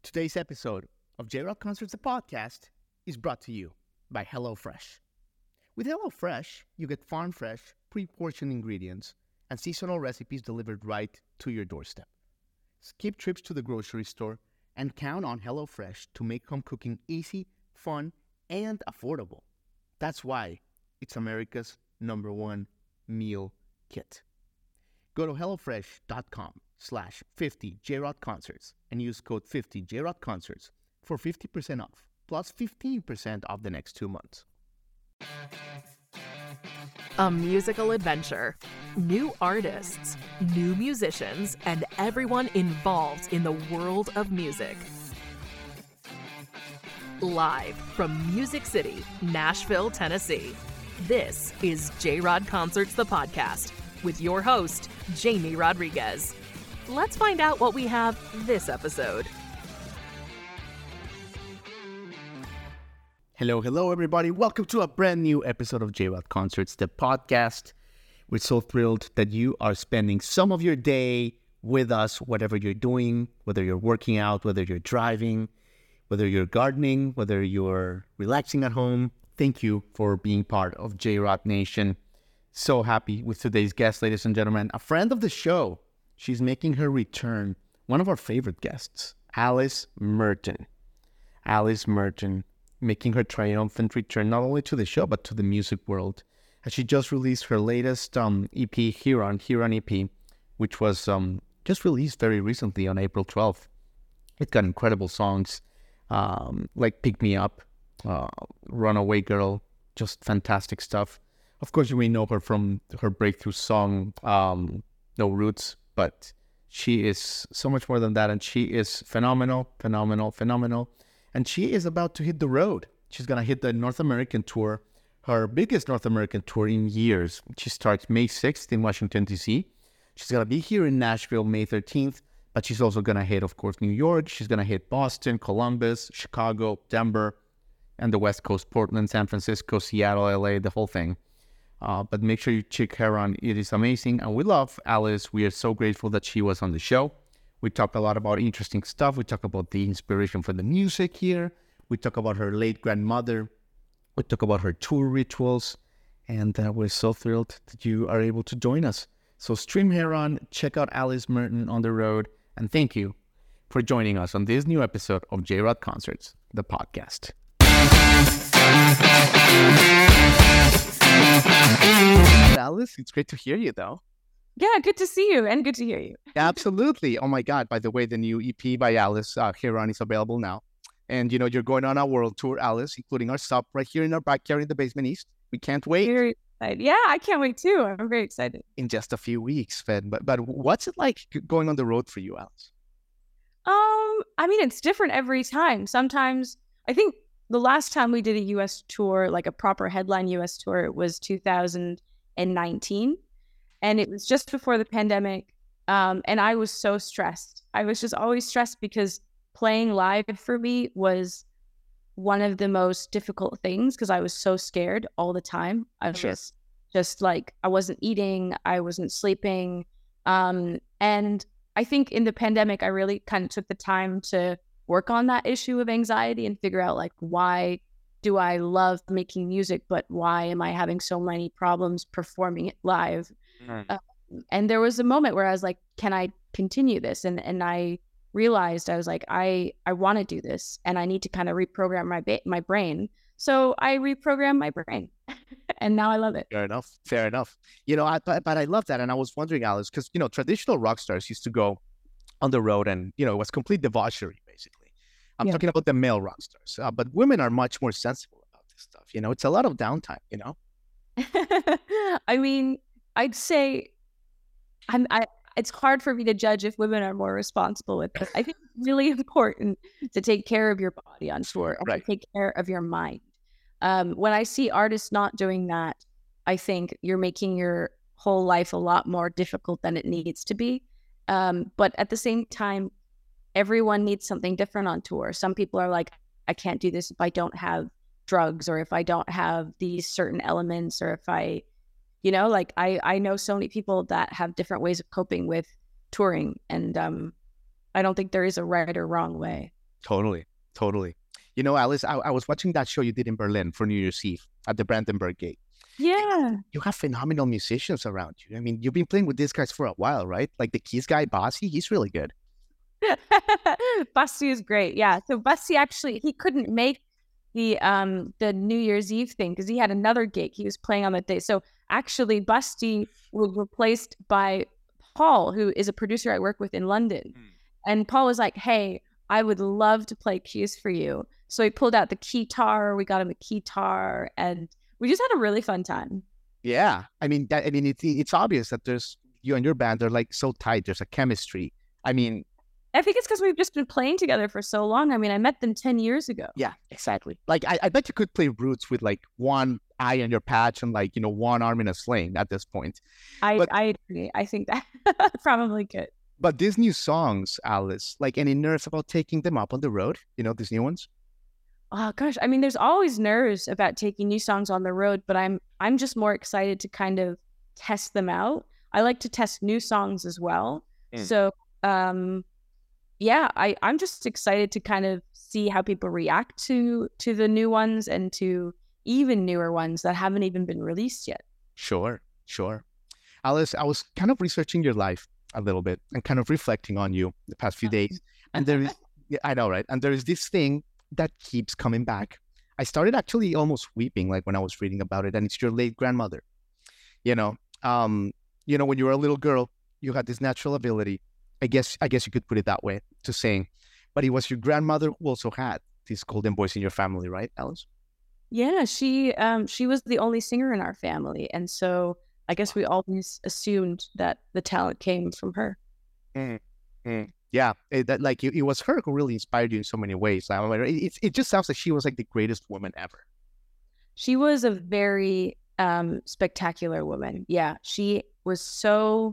Today's episode of J-Rock Concerts, the podcast, is brought to you by HelloFresh. With HelloFresh, you get farm-fresh, pre-portioned ingredients and seasonal recipes delivered right to your doorstep. Skip trips to the grocery store and count on HelloFresh to make home cooking easy, fun, and affordable. That's why it's America's #1 meal kit. Go to HelloFresh.com/50JRockConcerts and use code 50JRockConcerts for 50% off, plus 15% off the next 2 months. A musical adventure, new artists, new musicians, and everyone involved in the world of music. Live from Music City, Nashville, Tennessee, this is J-Rod Concerts, the podcast, with your host, Jamie Rodriguez. Let's find out what we have this episode. Hello, everybody. Welcome to a brand new episode of J-Rod Concerts, the podcast. We're so thrilled that you are spending some of your day with us, whatever you're doing, whether you're working out, whether you're driving, whether you're gardening, whether you're relaxing at home. Thank you for being part of J-Rod Nation. So happy with today's guest, ladies and gentlemen. A friend of the show. She's making her return. One of our favorite guests, Alice Merton. Alice Merton making her triumphant return not only to the show, but to the music world. As she just released her latest EP, Huron EP, which was just released very recently on April 12th. It got incredible songs like Pick Me Up, Runaway Girl, just fantastic stuff. Of course, you may know her from her breakthrough song, No Roots, but she is so much more than that, and she is phenomenal. And she is about to hit the road. She's going to hit the North American tour, her biggest North American tour in years. She starts May 6th in Washington, D.C. She's going to be here in Nashville May 13th, but she's also going to hit, of course, New York. She's going to hit Boston, Columbus, Chicago, Denver, and the West Coast, Portland, San Francisco, Seattle, LA, the whole thing. But make sure you check her on. It is amazing. And we love Alice. We are so grateful that she was on the show. We talk a lot about interesting stuff. We talk about the inspiration for the music here. We talk about her late grandmother. We talk about her tour rituals. And we're so thrilled that you are able to join us. So stream her on. Check out Alice Merton on the road. And thank you for joining us on this new episode of J-Rod Concerts, the podcast. Alice, it's great to hear you, though. Yeah, good to see you and good to hear you. Absolutely. Oh, my God. By the way, the new EP by Alice, Huron, is available now. And, you know, you're going on a world tour, Alice, including our stop right here in our backyard in the Basement East. We can't wait. Very excited. Yeah, I can't wait, too. I'm very excited. In just a few weeks, Fed. But what's it like going on the road for you, Alice? I mean, it's different every time. Sometimes, I think the last time we did a U.S. tour, like a proper headline U.S. tour, it was 2019. And it was just before the pandemic. And I was so stressed. I was just always stressed because playing live for me was one of the most difficult things because I was so scared all the time. I was just like, I wasn't eating, I wasn't sleeping. And I think in the pandemic, I really kind of took the time to work on that issue of anxiety and figure out like, why do I love making music, but why am I having so many problems performing it live? And there was a moment where I was like, can I continue this? And I realized I was like, I want to do this and I need to kind of reprogram my brain. So I reprogrammed my brain and now I love it. Fair enough. You know, but I love that. And I was wondering, Alice, because, you know, traditional rock stars used to go on the road and, you know, it was complete debauchery, basically. I'm talking about the male rock stars, but women are much more sensible about this stuff. You know, it's a lot of downtime, you know? I mean, I'd say it's hard for me to judge if women are more responsible with this. I think it's really important to take care of your body on tour and to take care of your mind. When I see artists not doing that, I think you're making your whole life a lot more difficult than it needs to be. But at the same time, everyone needs something different on tour. Some people are like, I can't do this if I don't have drugs or if I don't have these certain elements or if I, you know, like I know so many people that have different ways of coping with touring. And I don't think there is a right or wrong way. Totally, totally. You know, Alice, I was watching that show you did in Berlin for New Year's Eve at the Brandenburg Gate. Yeah. You have phenomenal musicians around you. I mean, you've been playing with these guys for a while, right? Like the keys guy, Bossy, he's really good. Busty is great. Yeah. So Busty actually he couldn't make the New Year's Eve thing because he had another gig he was playing on that day. So actually Busty was replaced by Paul, who is a producer I work with in London. And Paul was like, "Hey, I would love to play keys for you." So he pulled out the keytar, we got him a keytar, and we just had a really fun time. Yeah. I mean, it's obvious that there's you and your band are like so tight. There's a chemistry. I mean, I think it's because we've just been playing together for so long. I mean, I met them 10 years ago. yeah, exactly. Like I bet you could play Roots with like one eye in your patch and like, one arm in a sling at this point. But I agree. I think that probably could. but these new songs, Alice, like any nerves about taking them up on the road? These new ones? Oh gosh, I mean, there's always nerves about taking new songs on the road, but I'm just more excited to kind of test them out. I like to test new songs as well. So yeah, I'm just excited to kind of see how people react to the new ones and to even newer ones that haven't even been released yet. Sure, sure. Alice, I was kind of researching your life a little bit and kind of reflecting on you the past few days. And there is, yeah, I know, right? And there is this thing that keeps coming back. I started actually almost weeping like when I was reading about it, and it's your late grandmother. You know, when you were a little girl, you had this natural ability. I guess you could put it that way, to sing. But it was your grandmother who also had this golden voice in your family, right, Alice? Yeah, she was the only singer in our family, and so I guess we always assumed that the talent came from her. Mm, Yeah, it was her who really inspired you in so many ways. It just sounds like she was like the greatest woman ever. She was a very spectacular woman. Yeah, she was so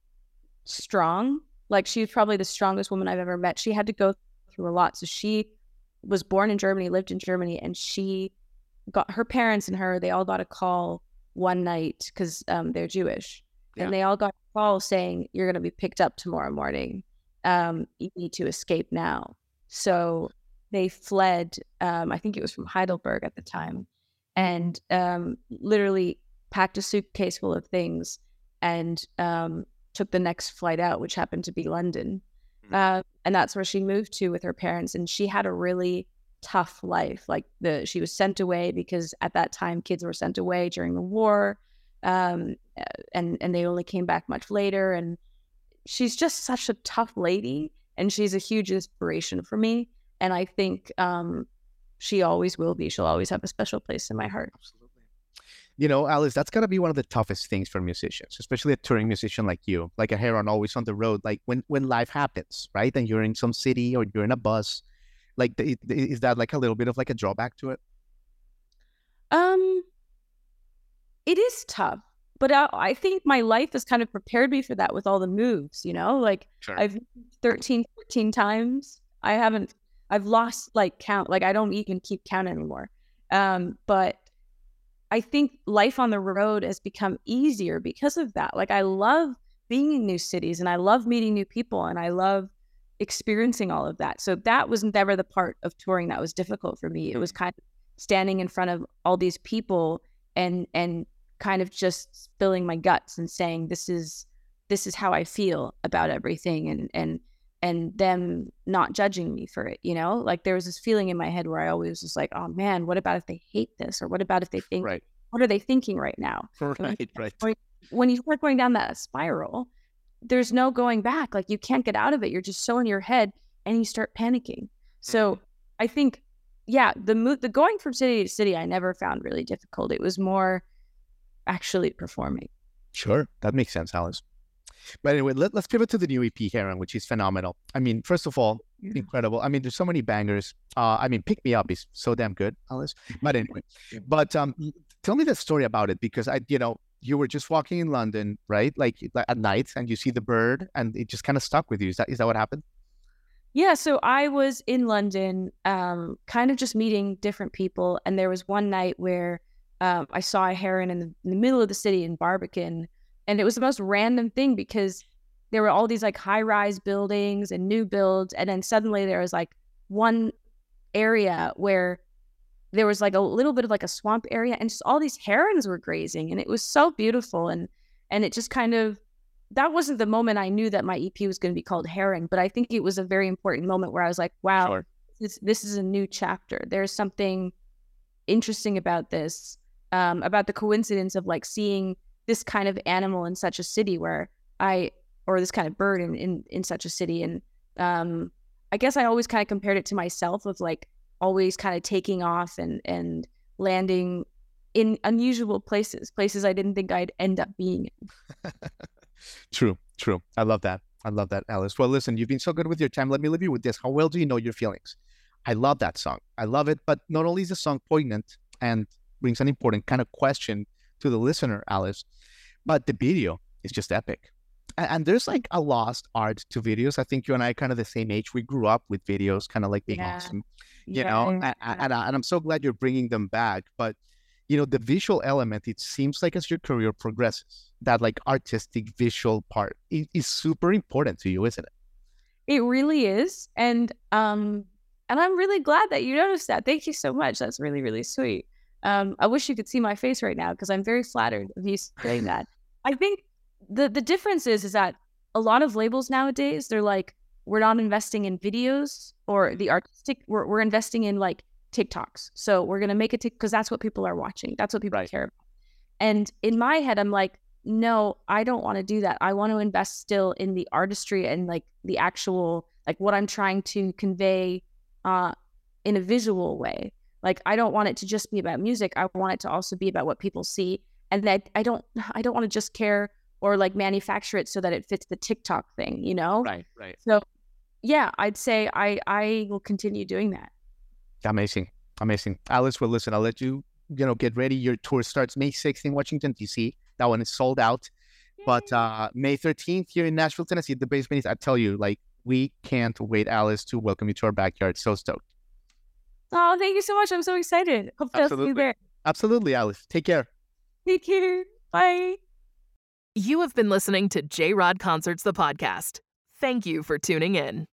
strong. Like, she was probably the strongest woman I've ever met. She had to go through a lot. So she was born in Germany, lived in Germany, and she got her parents and her, they all got a call one night because they're Jewish. Yeah. And they all got a call saying, "You're going to be picked up tomorrow morning. You need to escape now." So they fled. I think it was from Heidelberg at the time, and literally packed a suitcase full of things and took the next flight out, which happened to be London. And that's where she moved to with her parents. And she had a really tough life. Like, she was sent away because at that time kids were sent away during the war. And they only came back much later. And she's just such a tough lady, and she's a huge inspiration for me. And I think she always will be. She'll always have a special place in my heart. Absolutely. Alice, that's got to be one of the toughest things for musicians, especially a touring musician like you, like a Heron, always on the road. Like when life happens, right? And you're in some city or you're in a bus, like is that like a little bit of like a drawback to it? It is tough, but I think my life has kind of prepared me for that with all the moves, like sure. I've 13, 14 times. I've lost like count. Like, I don't even keep count anymore. But I think life on the road has become easier because of that. Like, I love being in new cities, and I love meeting new people, and I love experiencing all of that. So that was never the part of touring that was difficult for me. It was kind of standing in front of all these people and kind of just spilling my guts and saying, this is how I feel about everything, and them not judging me for it, Like, there was this feeling in my head where I always was like, oh man, what about if they hate this? Or what about if they think, right. What are they thinking right now? Right. When you start going down that spiral, there's no going back. Like, you can't get out of it. You're just so in your head, and you start panicking. So I think, yeah, the going from city to city, I never found really difficult. It was more actually performing. Sure. That makes sense, Alice. But anyway, let's pivot to the new EP, Heron, which is phenomenal. I mean, first of all, incredible. I mean, there's so many bangers. Pick Me Up is so damn good, Alice. But anyway, tell me the story about it, because you were just walking in London, right? Like at night, and you see the bird, and it just kind of stuck with you. Is that what happened? Yeah. So I was in London, kind of just meeting different people. And there was one night where I saw a heron in the middle of the city in Barbican. And it was the most random thing, because there were all these like high-rise buildings and new builds. And then suddenly there was like one area where there was like a little bit of like a swamp area, and just all these herons were grazing, and it was so beautiful. And it just kind of, that wasn't the moment I knew that my EP was going to be called Heron, but I think it was a very important moment where I was like, wow, Sure. this is a new chapter. There's something interesting about this, about the coincidence of like seeing this kind of animal in such a city or this kind of bird in such a city. And I guess I always kind of compared it to myself, of like always kind of taking off and landing in unusual places I didn't think I'd end up being in. True. I love that, Alice. Well, listen, you've been so good with your time. Let me leave you with this. How well do you know your feelings? I love that song. I love it. But not only is the song poignant and brings an important kind of question to the listener, Alice, but the video is just epic. And there's like a lost art to videos. I think you and I are kind of the same age. We grew up with videos kind of like being awesome, you know, and I'm so glad you're bringing them back. But, you know, the visual element, it seems like as your career progresses, that like artistic visual part is super important to you, isn't it? It really is. And I'm really glad that you noticed that. Thank you so much. That's really, really sweet. I wish you could see my face right now because I'm very flattered of you saying that. I think the difference is that a lot of labels nowadays, they're like, we're not investing in videos or the artistic, we're investing in like TikToks. So we're going to make it because that's what people are watching. That's what people care about. And in my head, I'm like, no, I don't want to do that. I want to invest still in the artistry and like the actual, like what I'm trying to convey in a visual way. Like, I don't want it to just be about music. I want it to also be about what people see. And that I don't want to just care or like manufacture it so that it fits the TikTok thing, you know? Right. So yeah, I'd say I will continue doing that. Amazing. Alice, well, listen, I'll let you, get ready. Your tour starts May 6th in Washington, D.C. That one is sold out. Yay. But May 13th here in Nashville, Tennessee, the Basement East, I tell you, like, we can't wait, Alice, to welcome you to our backyard. So stoked. Oh, thank you so much. I'm so excited. Hope to see you there. Absolutely, Alice. Take care. Take care. Bye. You have been listening to J-Rod Concerts, the podcast. Thank you for tuning in.